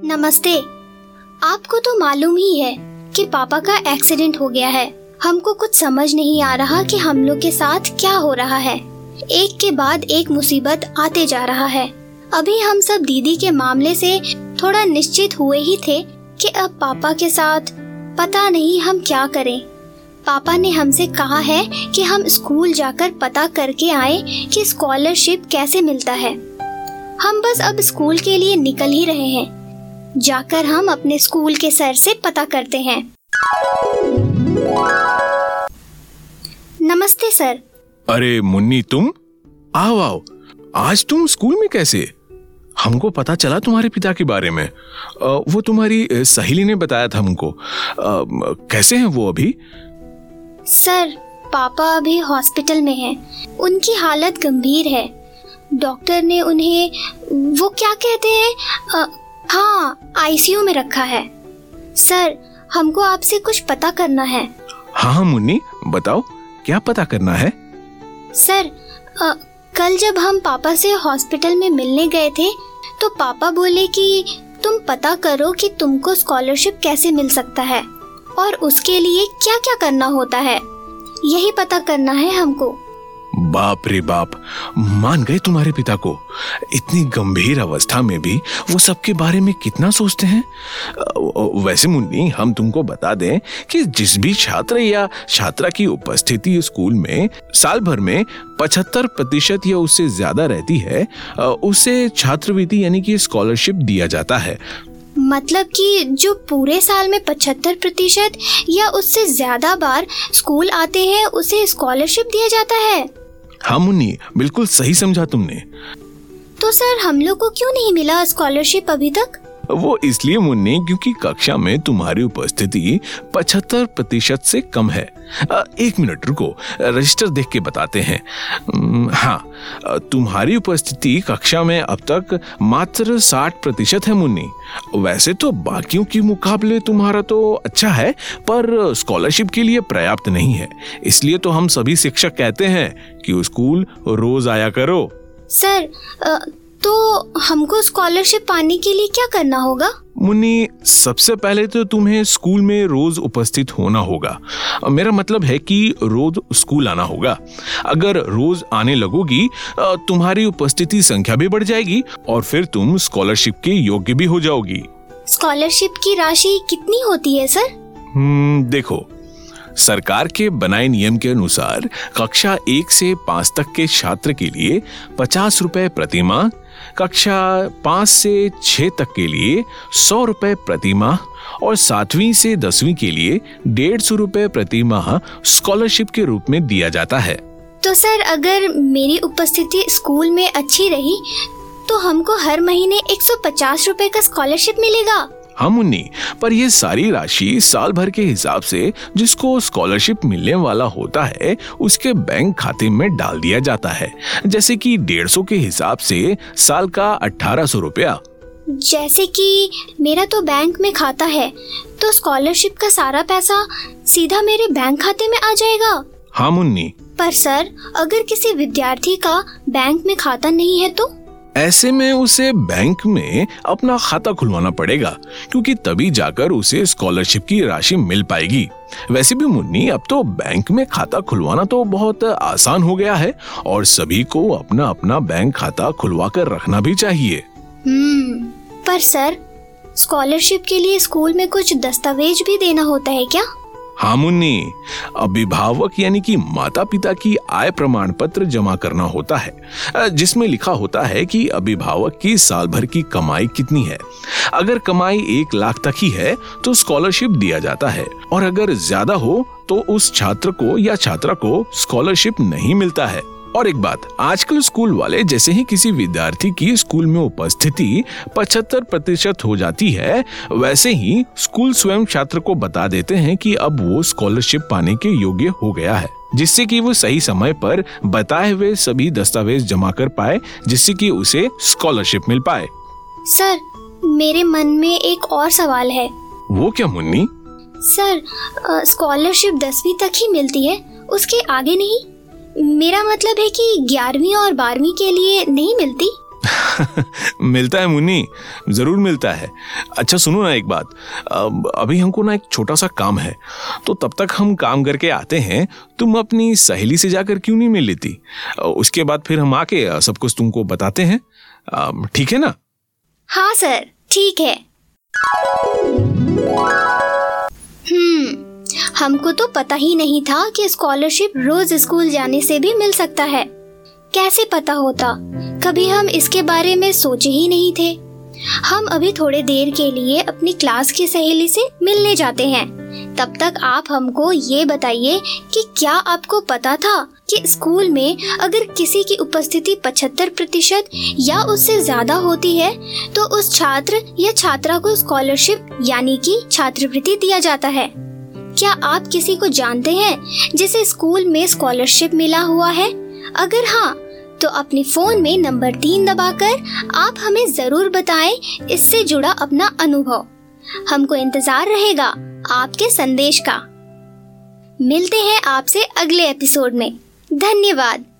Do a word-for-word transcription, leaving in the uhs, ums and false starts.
नमस्ते। आपको तो मालूम ही है कि पापा का एक्सीडेंट हो गया है। हमको कुछ समझ नहीं आ रहा कि हम लोग के साथ क्या हो रहा है। एक के बाद एक मुसीबत आते जा रहा है। अभी हम सब दीदी के मामले से थोड़ा निश्चित हुए ही थे कि अब पापा के साथ पता नहीं हम क्या करें। पापा ने हमसे कहा है कि हम स्कूल जाकर पता करके आए कि स्कॉलरशिप कैसे मिलता है। हम बस अब स्कूल के लिए निकल ही रहे हैं। जाकर हम अपने स्कूल के सर से पता करते हैं। नमस्ते सर। अरे मुन्नी, तुम आओ आओ। आज तुम स्कूल में कैसे? हमको पता चला तुम्हारे पिता के बारे में। आ, वो तुम्हारी सहेली ने बताया था हमको। आ, कैसे हैं वो अभी? सर, पापा अभी हॉस्पिटल में हैं। उनकी हालत गंभीर है। डॉक्टर ने उन्हें वो क्या कहते हैं, आ, हाँ, आईसीयू में रखा है। सर, हमको आपसे कुछ पता करना है। हाँ हाँ मुन्नी, बताओ क्या पता करना है? सर, आ, कल जब हम पापा से हॉस्पिटल में मिलने गए थे तो पापा बोले कि तुम पता करो कि तुमको स्कॉलरशिप कैसे मिल सकता है और उसके लिए क्या क्या करना होता है। यही पता करना है हमको। बाप रे बाप, मान गए तुम्हारे पिता को। इतनी गंभीर अवस्था में भी वो सबके बारे में कितना सोचते हैं। वैसे मुन्नी, हम तुमको बता दें कि जिस भी छात्र या छात्रा की उपस्थिति स्कूल में साल भर में पचहत्तर प्रतिशत या उससे ज्यादा रहती है, उसे छात्रवृत्ति यानी कि स्कॉलरशिप दिया जाता है। मतलब कि जो पूरे साल में पचहत्तर प्रतिशत या उससे ज्यादा बार स्कूल आते हैं उसे स्कॉलरशिप दिया जाता है। हाँ मुन्नी, बिल्कुल सही समझा तुमने। तो सर, हम लोग को क्यों नहीं मिला स्कॉलरशिप अभी तक? वो इसलिए मुन्नी, क्योंकि कक्षा में तुम्हारी उपस्थिति पचहत्तर प्रतिशत से कम है। एक मिनट रुको, रजिस्टर देख के बताते हैं। हाँ, तुम्हारी उपस्थिति कक्षा में अब तक मात्र साठ प्रतिशत है मुन्नी। वैसे तो बाकियों के मुकाबले तुम्हारा तो अच्छा है, पर स्कॉलरशिप के लिए पर्याप्त नहीं है। इसलिए तो हम सभी शिक्षक कहते हैं कि स्कूल रोज आया करो। सर, आ... तो हमको स्कॉलरशिप पाने के लिए क्या करना होगा? मुन्नी, सबसे पहले तो तुम्हें स्कूल में रोज उपस्थित होना होगा। मेरा मतलब है कि रोज स्कूल आना होगा। अगर रोज आने लगोगी, तुम्हारी उपस्थिति संख्या भी बढ़ जाएगी और फिर तुम स्कॉलरशिप के योग्य भी हो जाओगी। स्कॉलरशिप की राशि कितनी होती है सर? हम्म देखो, सरकार के बनाए नियम के अनुसार कक्षा एक से पाँच तक के छात्र के लिए पचास रुपए प्रति माह, कक्षा पाँच से छह तक के लिए सौ रुपए प्रति माह और सातवीं से दसवीं के लिए डेढ़ सौ रुपए प्रति माह स्कॉलरशिप के रूप में दिया जाता है। तो सर, अगर मेरी उपस्थिति स्कूल में अच्छी रही तो हमको हर महीने एक सौ पचास रुपए का स्कॉलरशिप मिलेगा? हाँ मुन्नी, पर ये सारी राशि साल भर के हिसाब से जिसको स्कॉलरशिप मिलने वाला होता है उसके बैंक खाते में डाल दिया जाता है। जैसे कि डेढ़ सौ के हिसाब से साल का अठारह सौ रुपया। जैसे कि मेरा तो बैंक में खाता है, तो स्कॉलरशिप का सारा पैसा सीधा मेरे बैंक खाते में आ जाएगा? हाँ मुन्नी। पर सर, अगर किसी विद्यार्थी का बैंक में खाता नहीं है तो? ऐसे में उसे बैंक में अपना खाता खुलवाना पड़ेगा, क्योंकि तभी जाकर उसे स्कॉलरशिप की राशि मिल पाएगी। वैसे भी मुन्नी, अब तो बैंक में खाता खुलवाना तो बहुत आसान हो गया है और सभी को अपना अपना बैंक खाता खुलवा कर रखना भी चाहिए। हम्म पर सर, स्कॉलरशिप के लिए स्कूल में कुछ दस्तावेज भी देना होता है क्या? हाँ मुन्नी, अभिभावक यानी कि माता पिता की आय प्रमाण पत्र जमा करना होता है, जिसमें लिखा होता है कि अभिभावक की साल भर की कमाई कितनी है। अगर कमाई एक लाख तक ही है तो स्कॉलरशिप दिया जाता है, और अगर ज्यादा हो तो उस छात्र को या छात्रा को स्कॉलरशिप नहीं मिलता है। और एक बात, आजकल स्कूल वाले जैसे ही किसी विद्यार्थी की स्कूल में उपस्थिति पचहत्तर प्रतिशत हो जाती है, वैसे ही स्कूल स्वयं छात्र को बता देते हैं कि अब वो स्कॉलरशिप पाने के योग्य हो गया है, जिससे कि वो सही समय पर बताए हुए सभी दस्तावेज जमा कर पाए, जिससे कि उसे स्कॉलरशिप मिल पाए। सर, मेरे मन में एक और सवाल है। वो क्या मुन्नी? सर, स्कॉलरशिप दसवीं तक ही मिलती है, उसके आगे नहीं? मेरा मतलब है कि ग्यारहवीं और बारहवीं के लिए नहीं मिलती? मिलता है मुन्नी, जरूर मिलता है। अच्छा सुनो ना एक बात, अभी हमको ना एक छोटा सा काम है, तो तब तक हम काम करके आते हैं, तुम अपनी सहेली से जाकर क्यों नहीं मिल लेती? उसके बाद फिर हम आके सब कुछ तुमको बताते हैं, ठीक है ना? हाँ सर, ठीक है। हम्म हमको तो पता ही नहीं था कि स्कॉलरशिप रोज स्कूल जाने से भी मिल सकता है। कैसे पता होता, कभी हम इसके बारे में सोचे ही नहीं थे। हम अभी थोड़े देर के लिए अपनी क्लास की सहेली से मिलने जाते हैं। तब तक आप हमको ये बताइए कि क्या आपको पता था कि स्कूल में अगर किसी की उपस्थिति पचहत्तर प्रतिशत या उससे ज्यादा होती है तो उस छात्र या छात्रा को स्कॉलरशिप यानी कि छात्रवृत्ति दिया जाता है। क्या आप किसी को जानते हैं जिसे स्कूल में स्कॉलरशिप मिला हुआ है? अगर हाँ, तो अपने फोन में नंबर तीन दबाकर आप हमें जरूर बताएं इससे जुड़ा अपना अनुभव। हमको इंतजार रहेगा आपके संदेश का। मिलते हैं आपसे अगले एपिसोड में। धन्यवाद।